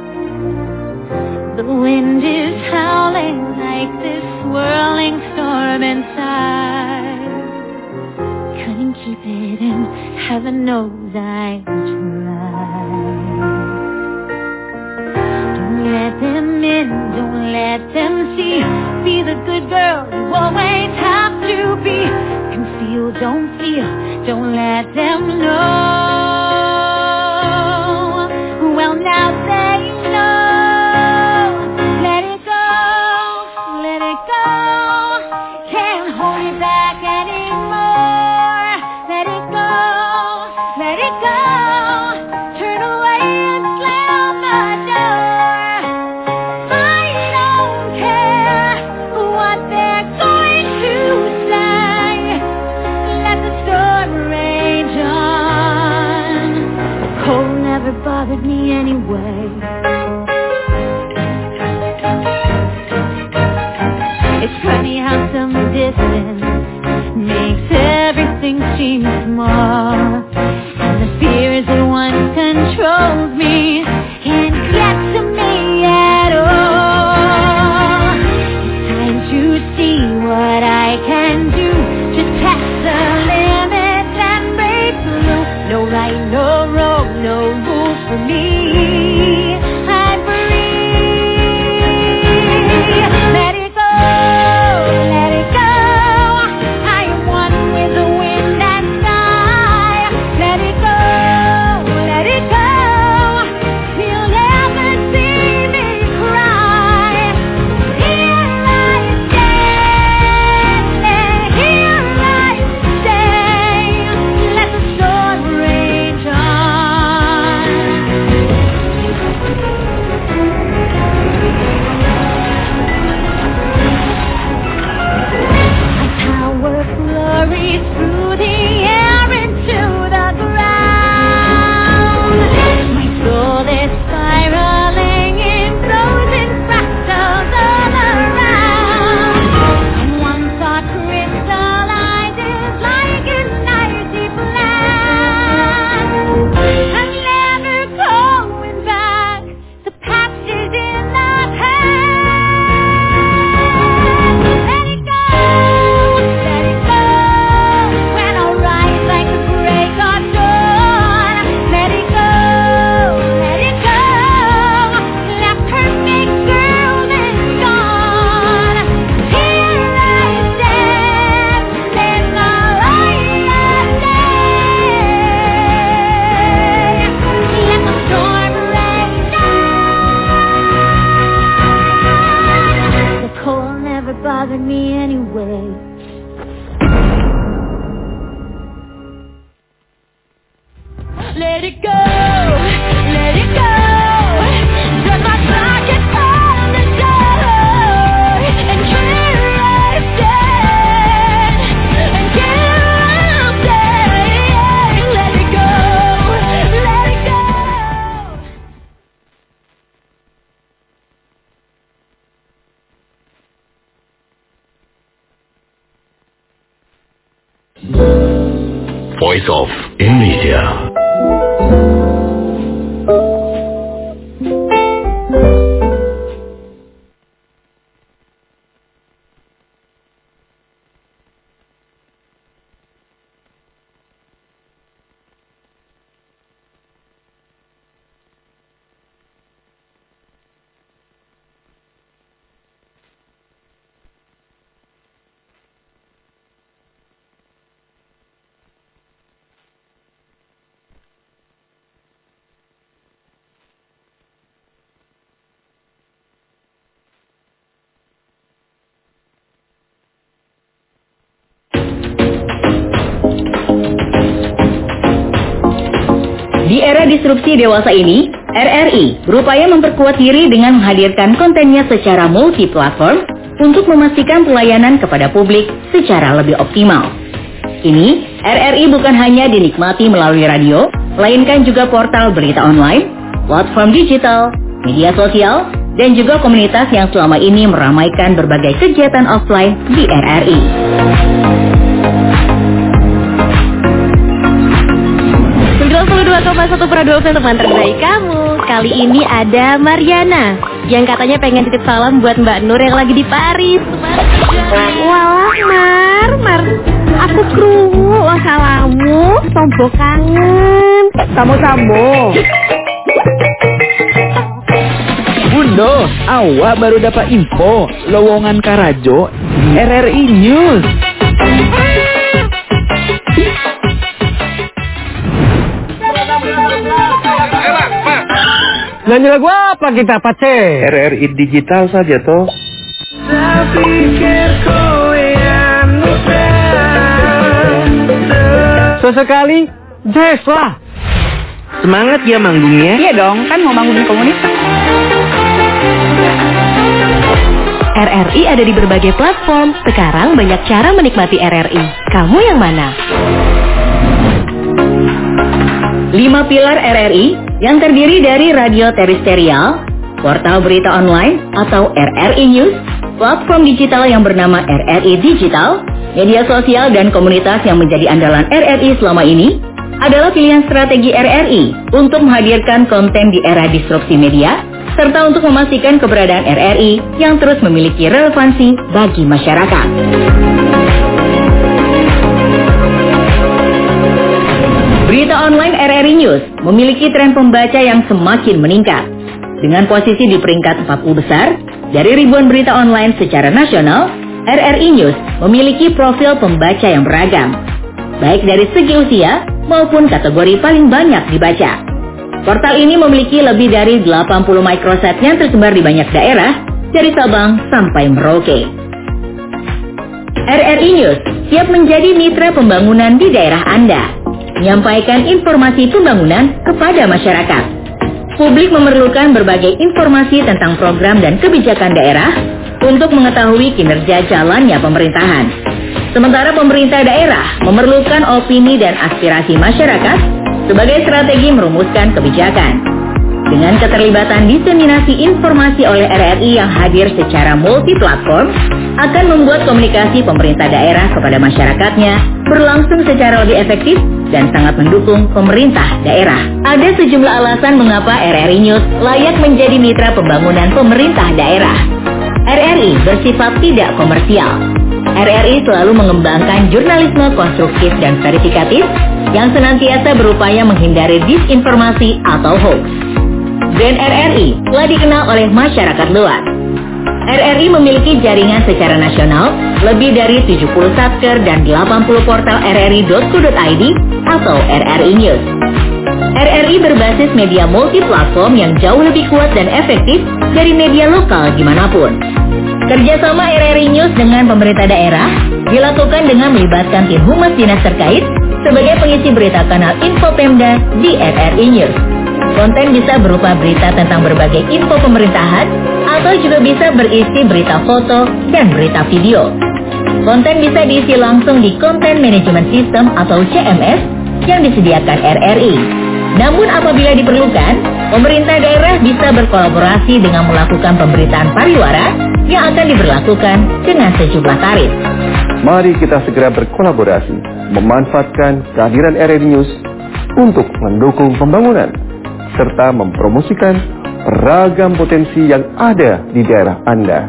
B: The wind is howling like this swirling storm inside. Couldn't keep it in, heaven knows I tried. Don't let them in, don't let them see. Be the good girl you always have to be. Conceal, don't feel, don't let them know. Well, now they know. Let it go, let it go. Can't hold it back anymore. Let it go, let it go. Turn away and slam the door. I don't care what they're going to say. Let the storm rage on. The cold never bothered me anyway. It's funny how some distance makes everything seem small. And the fears that once controlled me can't get to me at all. It's time to see what I can do to test the limits and break through. No right, no wrong, no rules for me. I'm free. Let it go, let it go. I am one with the wind and sky. Let it go, let it go. You'll never see me cry. Here I stand, here I stay. Let the storm rage on. My power flurries through the air into the ground. My soul is spiraling in frozen fractals all around. And one thought crystallizes like an icy plan. I'm never going back. The past is in the past. Let it go, let it go. When I rise like the break of dawn. Let it go, let it go. That perfect girl is gone. Here I stand in the light of day. Let the storm rage on. The cold never bothered me anyway. Let it go, let it go. Set my pocket on the door. And here I stand, and here I'll stay. Let it go, let it go.
G: Voice of Indonesia. era disrupsi dewasa ini, R R I berupaya memperkuat diri dengan menghadirkan kontennya secara multi-platform untuk memastikan pelayanan kepada publik secara lebih optimal. Kini, R R I bukan hanya dinikmati melalui radio, melainkan juga portal berita online, platform digital, media sosial, dan juga komunitas yang selama ini meramaikan berbagai kegiatan offline di R R I.
H: sembilan puluh dua koma satu Radio F M teman terbaik kamu. Kali ini ada Mariana yang katanya pengen titip salam buat Mbak Nur yang lagi di Paris.
I: Walah Mar, Mar, aku krungu wasalamu, tombo kangen. Samo-samo.
C: Bundo, awak baru dapat info lowongan Karajo di R R I News.
D: Nyanyi lagu apa kita, Pace?
C: R R I digital saja toh.
D: Sesekali, jazz lah.
C: Semangat ya manggungnya.
I: Iya dong, kan mau bangunin komunitas.
H: R R I ada di berbagai platform. Sekarang banyak cara menikmati R R I. Kamu yang mana?
G: Lima pilar R R I yang terdiri dari radio terestrial, portal berita online atau R R I News, platform digital yang bernama R R I Digital, media sosial dan komunitas yang menjadi andalan R R I selama ini adalah pilihan strategi R R I untuk menghadirkan konten di era disrupsi media, serta untuk memastikan keberadaan R R I yang terus memiliki relevansi bagi masyarakat. Berita online R R I News memiliki tren pembaca yang semakin meningkat. Dengan posisi di peringkat empat puluh besar, dari ribuan berita online secara nasional, R R I News memiliki profil pembaca yang beragam, baik dari segi usia maupun kategori paling banyak dibaca. Portal ini memiliki lebih dari delapan puluh microsite yang tersebar di banyak daerah, dari Sabang sampai Merauke. R R I News siap menjadi mitra pembangunan di daerah Anda, menyampaikan informasi pembangunan kepada masyarakat. Publik memerlukan berbagai informasi tentang program dan kebijakan daerah untuk mengetahui kinerja jalannya pemerintahan. Sementara pemerintah daerah memerlukan opini dan aspirasi masyarakat sebagai strategi merumuskan kebijakan. Dengan keterlibatan diseminasi informasi oleh R R I yang hadir secara multi-platform, akan membuat komunikasi pemerintah daerah kepada masyarakatnya berlangsung secara lebih efektif dan sangat mendukung pemerintah daerah. Ada sejumlah alasan mengapa R R I News layak menjadi mitra pembangunan pemerintah daerah. R R I bersifat tidak komersial. R R I selalu mengembangkan jurnalisme konstruktif dan verifikatif yang senantiasa berupaya menghindari disinformasi atau hoax. Brand R R I telah dikenal oleh masyarakat luas. R R I memiliki jaringan secara nasional lebih dari tujuh puluh satker dan delapan puluh portal r r i dot co dot i d atau R R I News. R R I berbasis media multi-platform yang jauh lebih kuat dan efektif dari media lokal dimanapun. Kerjasama R R I News dengan pemerintah daerah dilakukan dengan melibatkan tim humas dinas terkait sebagai pengisi berita kanal Info Pemda di R R I News. Konten bisa berupa berita tentang berbagai info pemerintahan atau juga bisa berisi berita foto dan berita video. Konten bisa diisi langsung di Content Management System atau C M S yang disediakan R R I. Namun apabila diperlukan, pemerintah daerah bisa berkolaborasi dengan melakukan pemberitaan pariwara yang akan diberlakukan dengan sejumlah tarif.
J: Mari kita segera berkolaborasi, memanfaatkan kehadiran R R I News untuk mendukung pembangunan, serta mempromosikan beragam potensi yang ada di daerah Anda.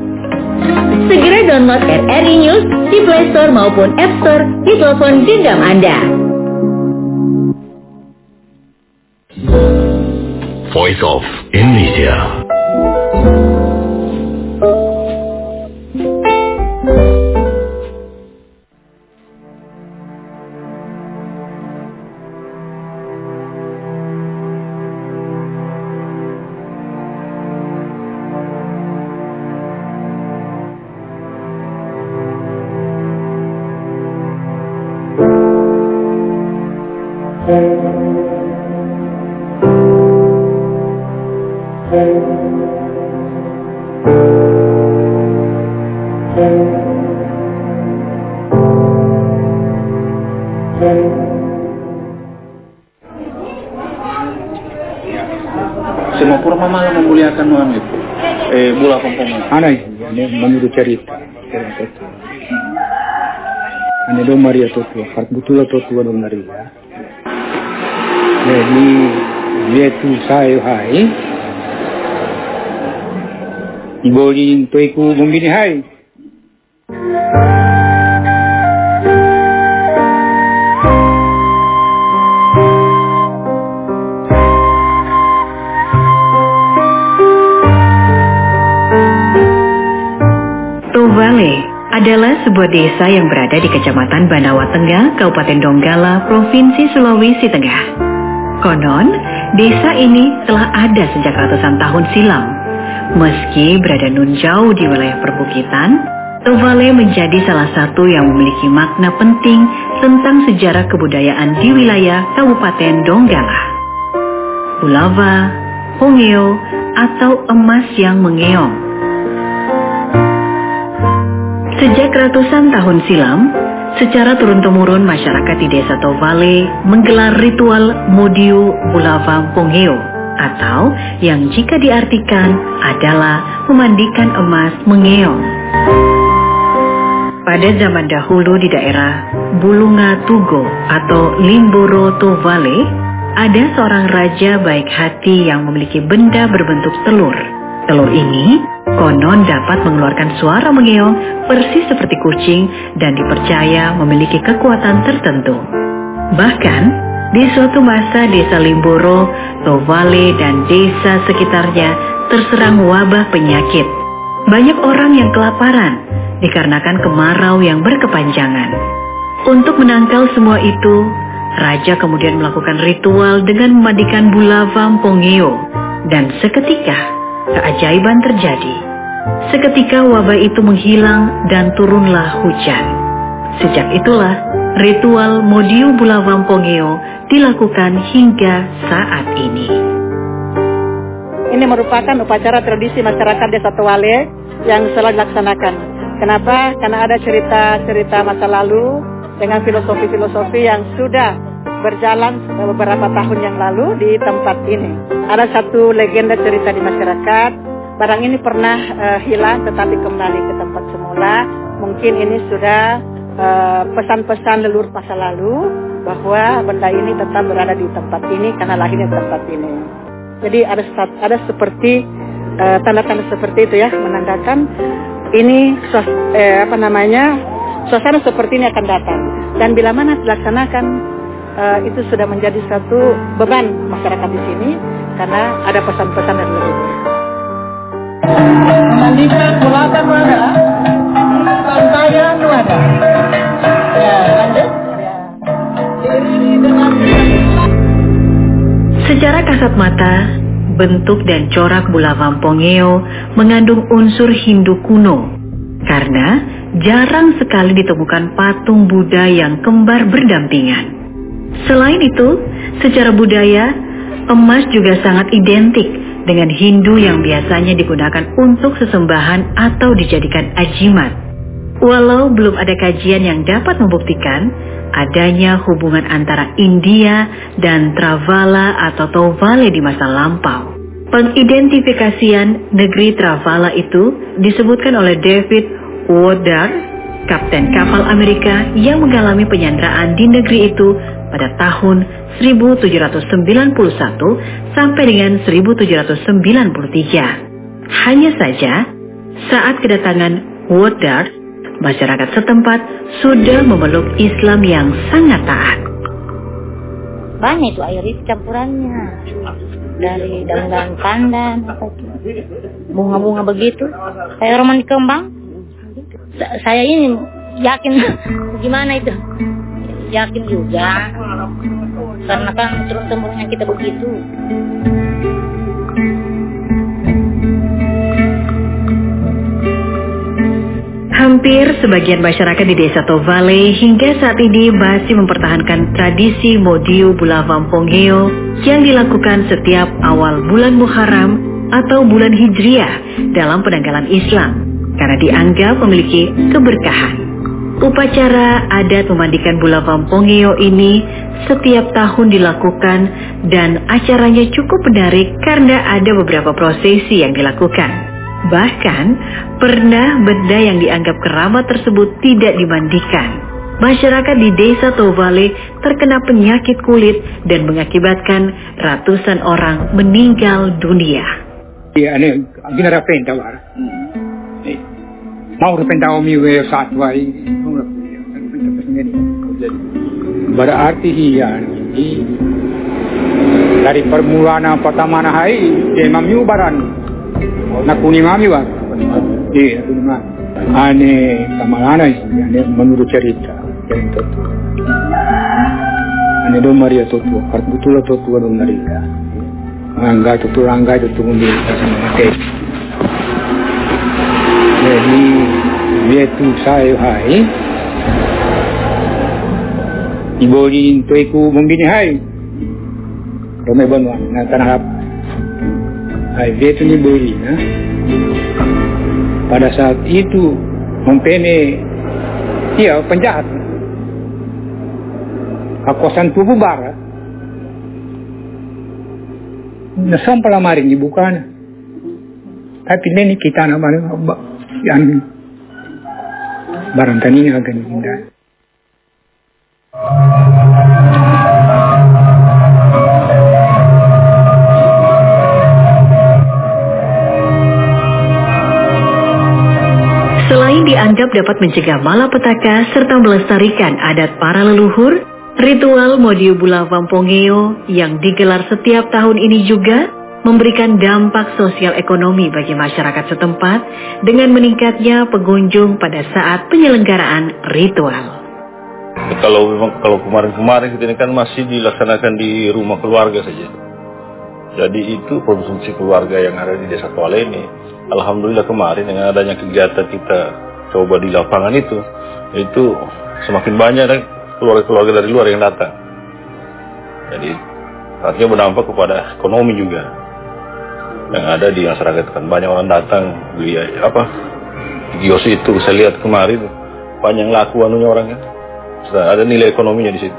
G: Segera download R R I News di Play Store maupun App Store di telepon genggam Anda.
K: Voice of Indonesia.
L: Semua pura malam memuliakan Tuhan itu. Eh, bola pompong.
M: Aneh, ini menurut cerita. Cerita itu. Ini do Maria Totua, betul Totua do Maria. Jadi dia tu saya hai. Iboli tu iku membini hai.
G: Tovale adalah sebuah desa yang berada di Kecamatan Banawa Tengah, Kabupaten Donggala, Provinsi Sulawesi Tengah. Konon, desa ini telah ada sejak ratusan tahun silam. Meski berada nun jauh di wilayah perbukitan, Tovale menjadi salah satu yang memiliki makna penting tentang sejarah kebudayaan di wilayah Kabupaten Donggala. Bulava, Pongeo, atau emas yang mengeong. Sejak ratusan tahun silam, secara turun-temurun masyarakat di desa Tovale menggelar ritual Modiu Bulava Pongeo, atau yang jika diartikan adalah memandikan emas mengeong. Pada zaman dahulu di daerah Bulunga Tugo atau Limboro Tovale, ada seorang raja baik hati yang memiliki benda berbentuk telur. Telur ini konon dapat mengeluarkan suara mengeong persis seperti kucing dan dipercaya memiliki kekuatan tertentu. Bahkan, di suatu masa desa Limboro, Tovale, dan desa sekitarnya terserang wabah penyakit. Banyak orang yang kelaparan dikarenakan kemarau yang berkepanjangan. Untuk menangkal semua itu, raja kemudian melakukan ritual dengan memandikan Bulava Pongeo, dan seketika keajaiban terjadi. Seketika wabah itu menghilang dan turunlah hujan. Sejak itulah ritual Modiu Bulava Pongeo dilakukan hingga saat ini.
N: Ini merupakan upacara tradisi masyarakat desa Tovale yang selalu dilaksanakan. Kenapa? Karena ada cerita-cerita masa lalu dengan filosofi-filosofi yang sudah berjalan beberapa tahun yang lalu di tempat ini. Ada satu legenda cerita di masyarakat, barang ini pernah uh, hilang tetapi kembali ke tempat semula. Mungkin ini sudah uh, pesan-pesan leluhur masa lalu bahwa benda ini tetap berada di tempat ini karena lahirnya di tempat ini. Jadi ada ada seperti uh, tanda-tanda seperti itu ya, menandakan ini suas, eh, apa namanya suasana seperti ini akan datang. Dan bila mana dilaksanakan, Uh, itu sudah menjadi satu beban masyarakat di sini karena ada pesan-pesan dari leluhur.
O: Memandikan Bulava mana? Sampaian mana? Ya, lanjut. Ya.
G: Secara kasat mata, bentuk dan corak Bulava Pongeo mengandung unsur Hindu kuno karena jarang sekali ditemukan patung Buddha yang kembar berdampingan. Selain itu, secara budaya, emas juga sangat identik dengan Hindu yang biasanya digunakan untuk sesembahan atau dijadikan ajimat. Walau belum ada kajian yang dapat membuktikan adanya hubungan antara India dan Travala atau Tovale di masa lampau. Pengidentifikasian negeri Travala itu disebutkan oleh David Woodard, kapten kapal Amerika yang mengalami penyanderaan di negeri itu pada tahun seribu tujuh ratus sembilan puluh satu sampai dengan seribu tujuh ratus sembilan puluh tiga. Hanya saja, saat kedatangan Woodard, masyarakat setempat sudah memeluk Islam yang sangat taat.
P: Banyak itu air itu campurannya. Dari daun-daun pandan, bunga-bunga begitu. Kayak roman kembang. Saya ini yakin gimana itu, yakin juga karena kan turun temurunnya kita begitu.
G: Hampir sebagian masyarakat di desa Tovale hingga saat ini masih mempertahankan tradisi Modiu Bulava Pongeo yang dilakukan setiap awal bulan Muharram atau bulan Hijriah dalam penanggalan Islam karena dianggap memiliki keberkahan. Upacara adat memandikan Bulawam Pongeo ini setiap tahun dilakukan dan acaranya cukup menarik karena ada beberapa prosesi yang dilakukan. Bahkan pernah benda yang dianggap keramat tersebut tidak dimandikan. Masyarakat di Desa Tovale terkena penyakit kulit dan mengakibatkan ratusan orang meninggal dunia.
M: Iya, ini gimana pentawar? Mau pentawar miwe satwai, berarti iya ini dari permulaan pertama nahai dia mamiu baran, nakuni mami war, iya nakuni mami. Ane kamalana sih, ane menurut cerita yang itu. Ane do Maria Totu, part betul Totu do Maria. Angga Totu, angga Totu mundi sama mati. Jadi dia tu saya hai, ibu ini tu aku membini hai, ramai banyak nak tanah apa. Hai dia tu ni beri, nah. Pada saat itu mempene dia penjahat kawasan tubuh barat nasam pelamaring dibuka tapi ini kita namanya yang barang tani akan indah.
G: Dianggap dapat mencegah malapetaka serta melestarikan adat para leluhur, ritual Modiu Bulawam Pongeo yang digelar setiap tahun ini juga memberikan dampak sosial ekonomi bagi masyarakat setempat dengan meningkatnya pengunjung pada saat penyelenggaraan ritual.
Q: Kalau memang kalau kemarin-kemarin kita ini kan masih dilaksanakan di rumah keluarga saja. Jadi itu konsumsi keluarga yang ada di Desa Tovale ini. Alhamdulillah kemarin dengan adanya kegiatan kita coba di lapangan itu, itu semakin banyak keluarga-keluarga dari luar yang datang. Jadi artinya berdampak kepada ekonomi juga yang ada di masyarakat kan banyak orang datang beli apa kios itu saya lihat kemarin banyak laku anunya orangnya, ada nilai ekonominya di situ.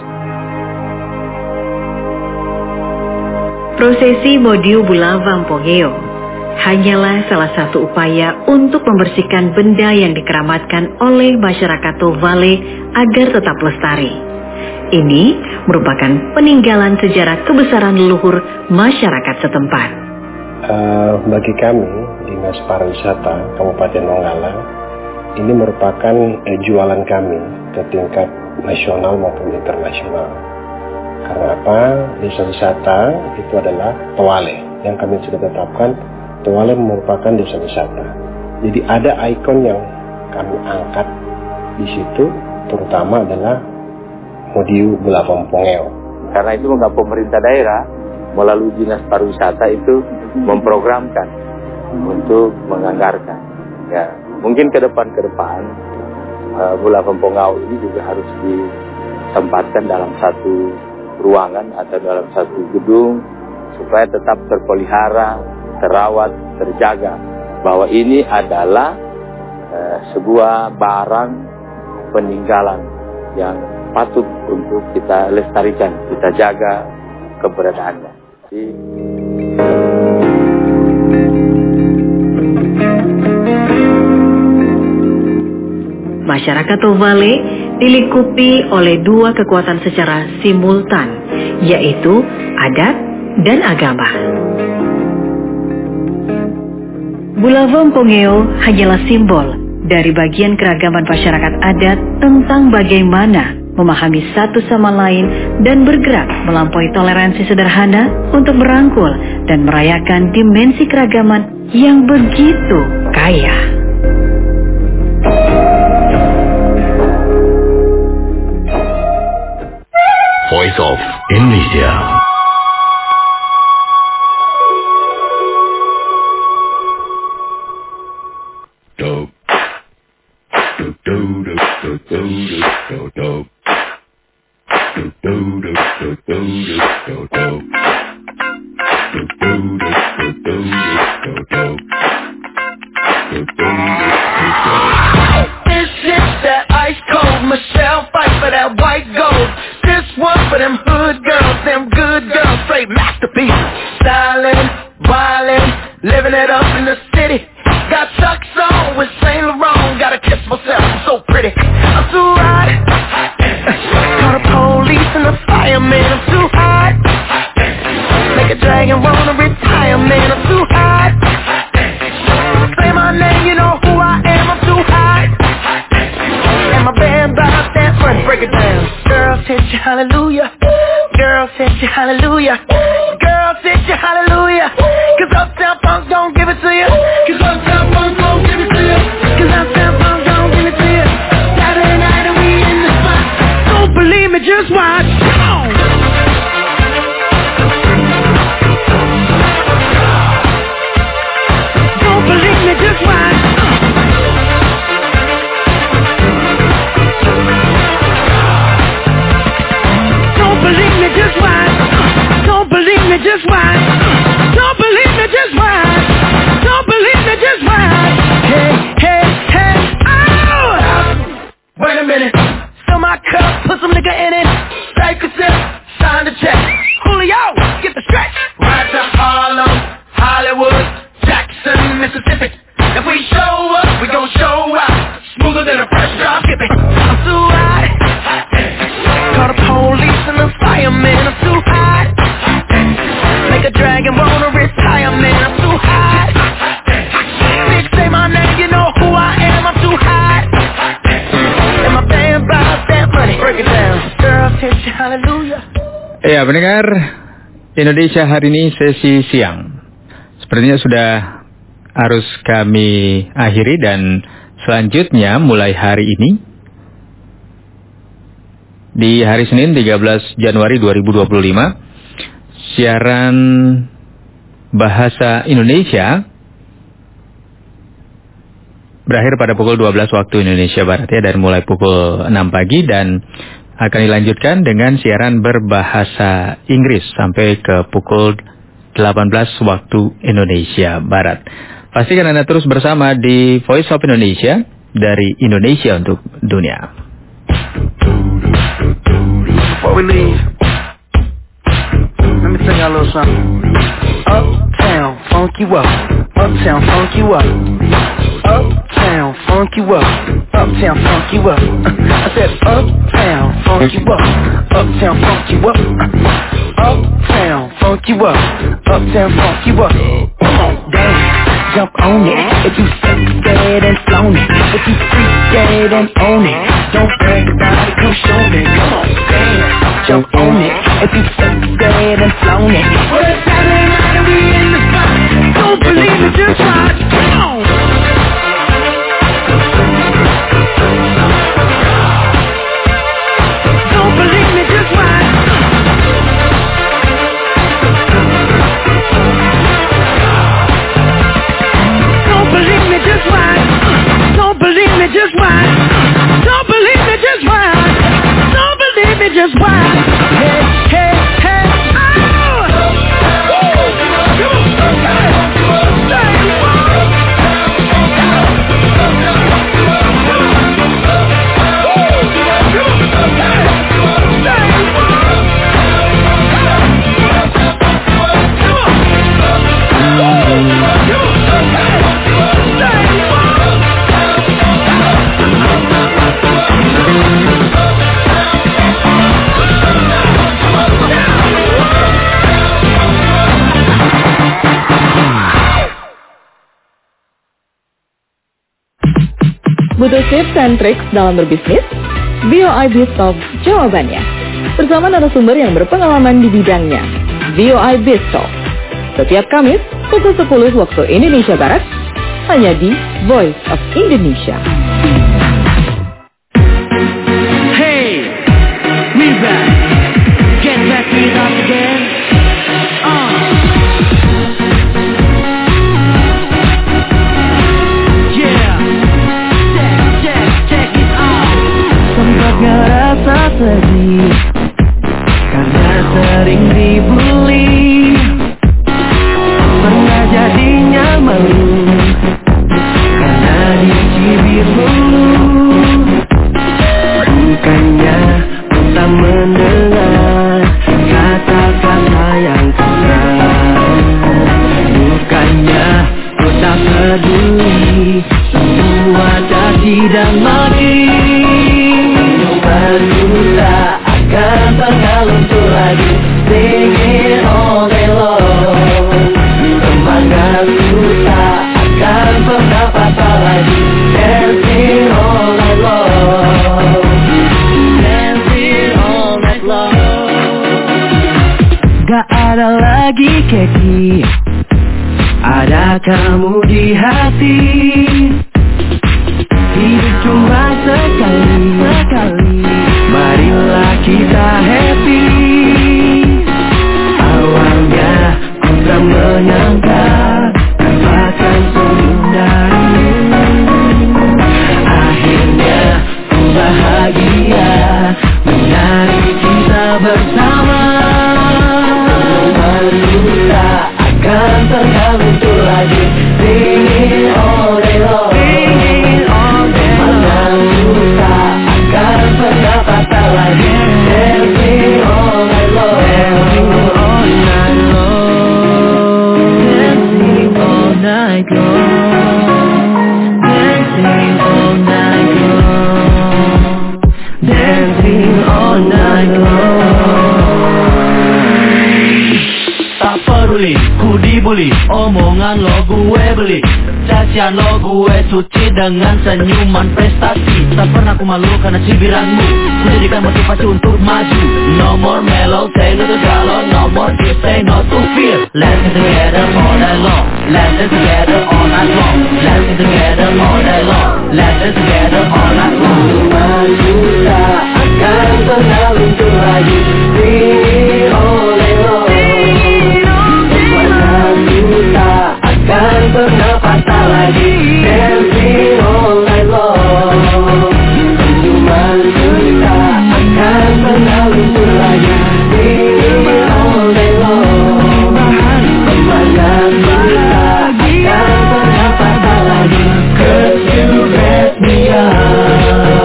G: Prosesi Modiu Bulawam Pongeo hanyalah salah satu upaya untuk membersihkan benda yang dikeramatkan oleh masyarakat Tovale agar tetap lestari. Ini merupakan peninggalan sejarah kebesaran leluhur masyarakat setempat.
F: Uh, bagi kami, Dinas Pariwisata Kabupaten Donggala, ini merupakan eh, jualan kami ke tingkat nasional maupun internasional. Karena apa? Desa wisata itu adalah Tovale yang kami sudah tetapkan. Tovale merupakan desa wisata. Jadi ada ikon yang kami angkat di situ, terutama adalah Modiu Bulawam Pongeo.
R: Karena itu maka pemerintah daerah melalui Dinas Pariwisata itu memprogramkan untuk menganggarkan. Ya, mungkin ke depan ke depan uh, Bulawam Pongeo ini juga harus ditempatkan dalam satu ruangan atau dalam satu gedung supaya tetap terpelihara, terawat, terjaga, bahwa ini adalah uh, sebuah barang peninggalan yang patut untuk kita lestarikan, kita jaga keberadaannya. Jadi,
G: masyarakat Tovale dilingkupi oleh dua kekuatan secara simultan, yaitu adat dan agama. Bulawam Pongeo hanyalah simbol dari bagian keragaman masyarakat adat tentang bagaimana memahami satu sama lain dan bergerak melampaui toleransi sederhana untuk merangkul dan merayakan dimensi keragaman yang begitu kaya.
K: Voice of Indonesia.
C: pretty. I'm too hot. Call the police and the fireman. I'm too hot. Make a dragon wanna retire, man. I'm too hot. Say my name, you know who I am. I'm too hot. And my band bought that money. Break it down. Girls hit you, hallelujah. Girls hit you, hallelujah. Girls hit you, hallelujah. Cause Uptown Funk don't give it to you. Cause Uptown Funk don't give it to you. Cause Uptown Funk don't give it to you. Saturday night and we in the spot. Don't believe me, just watch. Come on. Don't believe me, just watch. Don't believe me, just watch. Don't believe me, just watch. Don't believe me, just watch. Don't believe me, just watch. Hey, hey, hey, oh! Wait a minute. Fill my cup, put some nigga in it. Take a sip, sign the check. Julio, get the stretch. Right to Harlem, Hollywood, Jackson, Mississippi. If we show up, we gon' show out. Smoother than a fresh drop skipping. I'm too hot. Call the police and the fireman. I'm too hot. Make a dragon wanna retire, man. I'm too hot. Bitch, say my name, you know who I am. I'm too hot. And my band bought that money. Break it down. Girls hit you, hallelujah.
A: Ya, pendengar Indonesia hari ini sesi siang. Sepertinya sudah harus kami akhiri dan selanjutnya mulai hari ini di hari Senin tiga belas Januari dua ribu dua puluh lima siaran bahasa Indonesia berakhir pada pukul dua belas waktu Indonesia Barat ya, dari mulai pukul enam pagi dan akan dilanjutkan dengan siaran berbahasa Inggris sampai ke pukul delapan belas waktu Indonesia Barat. Pastikan Anda terus bersama di Voice of Indonesia dari Indonesia untuk dunia.
C: What we need? Let me tell y'all a little something. Uptown, funk you up. Uptown, funk you up. Uptown, funk you up. Uptown, funk you up. I said uptown, funk you up. Uptown, funk you up. Uptown, funk you up. Uptown, funk you up. Come on, dance. Jump on it, if you scared and flown it. If you freak dead and own it. Don't brag about it, come show me. Come on, dance, jump on it. If you scared and flown it. Well, it's Saturday night and we in the spot. Don't believe it, just watch. Come on. Don't believe me, just watch. Don't believe me, just watch. Don't believe me, just watch. Don't believe me, just watch. Don't believe me, just watch. Hey, hey, hey, oh!
G: Butuh tips and tricks dalam berbisnis? V O I BizTalk jawabannya. Bersama narasumber yang berpengalaman di bidangnya. V O I BizTalk. Setiap Kamis, pukul sepuluh waktu Indonesia Barat, hanya di Voice of Indonesia.
C: Hey, we back. Get back with us again. Uh. Rasa sedih karena sering dibully, pernah jadinya malu karena dicibir mulu. Bukannya tak mendengar kata-kata yang kasar, bukannya tak peduli semua caci dan maki. lagi keki, ada kamu di hati. Hidup cuma sekali, sekali. Marilah kita happy. Awalnya ku tak menyangka dapatkan senyum darimu. Akhirnya ku bahagia menari kita bersama. Malu tak akan pernah muncul lagi. Singing all day long, singing all day long. Malu tak akan pernah patah lagi. Dancing all night long, dancing all night long, dancing all night long, dancing all night long, dancing all night long. Tak peduli, ku dibully, omongan lo gue beli. Cacian lo gue suci dengan senyuman prestasi. Tak pernah ku malu karena cibiranmu. Ku jadikan motivasi untuk maju. No more mellow, say no to galau. No more kiss, say no to fear. Let's get together all night long. Let's get together all night long. Let's get together all night long. Let's get together all night long. Maju tak akan pernah luntur lagi. Sing all night long. Tak akan pernah patah lagi. Dancing all night long. Senyuman kita akan pernah luntur lagi. Singing all night long. Semangat kita akan pernah patah lagi. 'Cause you raise me up.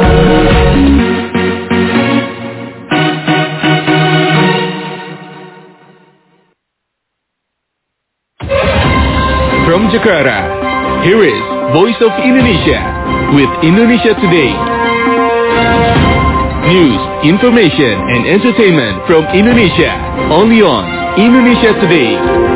S: From Jakarta, here is Voice of Indonesia with Indonesia Today. News, information, and entertainment from Indonesia, only on Indonesia Today.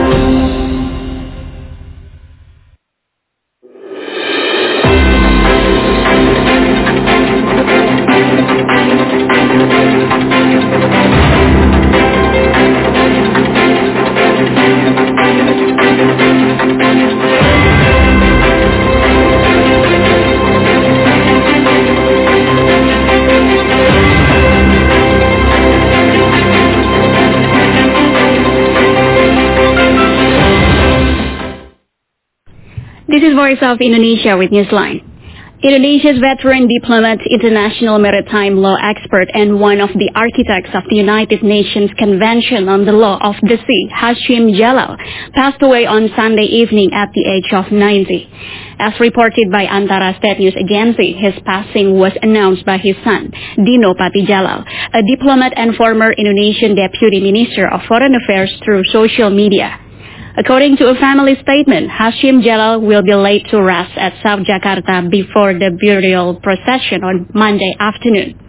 T: This is Voice of Indonesia with Newsline. Indonesia's veteran diplomat, international maritime law expert, and one of the architects of the United Nations Convention on the Law of the Sea, Hashim Jalal, passed away on Sunday evening at the age of ninety. As reported by Antara State News Agency, his passing was announced by his son, Dino Pati Jalal, a diplomat and former Indonesian Deputy Minister of Foreign Affairs, through social media. According to a family statement, Hashim Jalal will be laid to rest at South Jakarta before the burial procession on Monday afternoon.